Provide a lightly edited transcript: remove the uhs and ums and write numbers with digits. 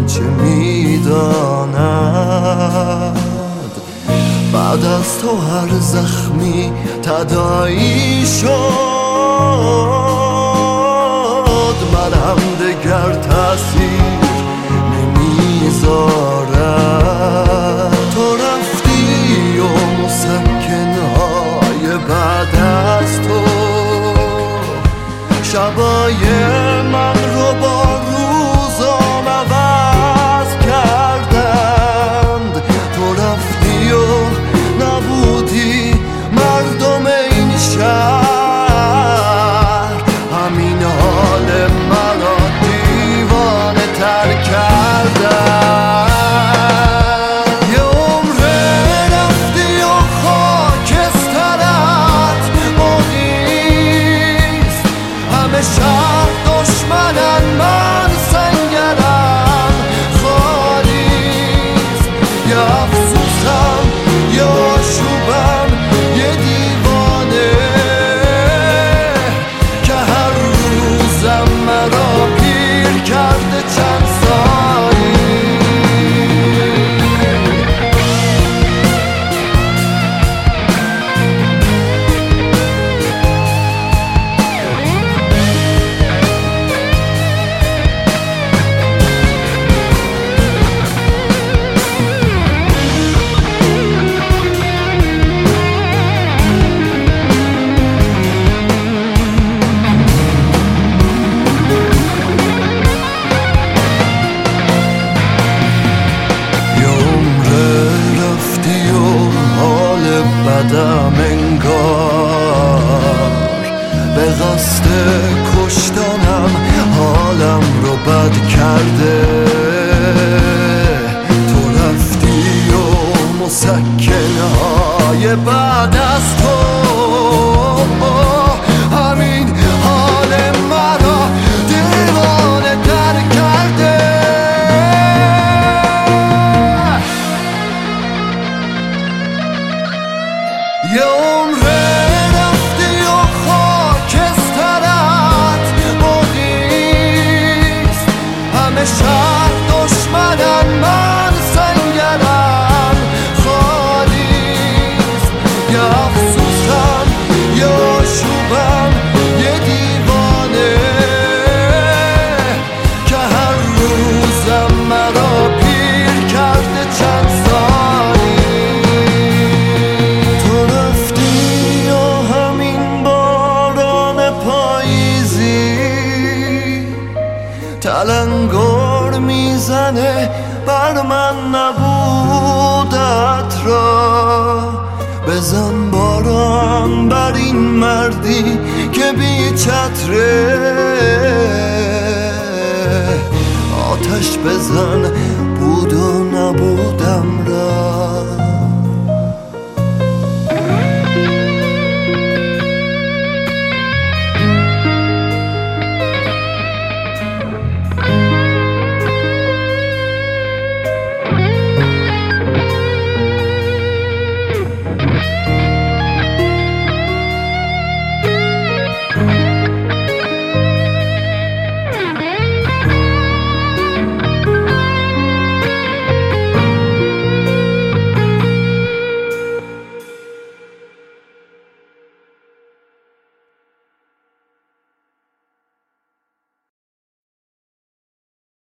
چه میداند بعد از تو هر زخمی تداعی شد. منم دگر تأثیر نمیذارم. تو رفتی و مسکنهای بعد از تو شبای من رو با روزام عوض کردند. تو رفتی و نبودی مردم این شهر، همین حال مرا دیوانه تر کردند. یه عمر رفتی و خاکسترت باقیست. همه شهر دشمنن، من سنگرم خالیست. یه افسوسم یه آشوبم یه دیوانه که هر روزم مرا پیر کرده چند سالی. بدم انگار به قصد کشتنم حالم رو بد کرده. تو رفتی و مسکنهای بعد از تو همین حال مرا دیوانه تر کرده. یه عمر رفتی و خاکسترت باقیست. همه شهر دشمنن، من سنگرم خالیست. یه افسوسم یه آشوبم یه دیوانه که هر روزم مرا پیر کرده چند سالی. تلنگر میزنه بر من نبودت را. بزن باران بر این مردی که بی چتره. آتش بزن بود و نبودم را.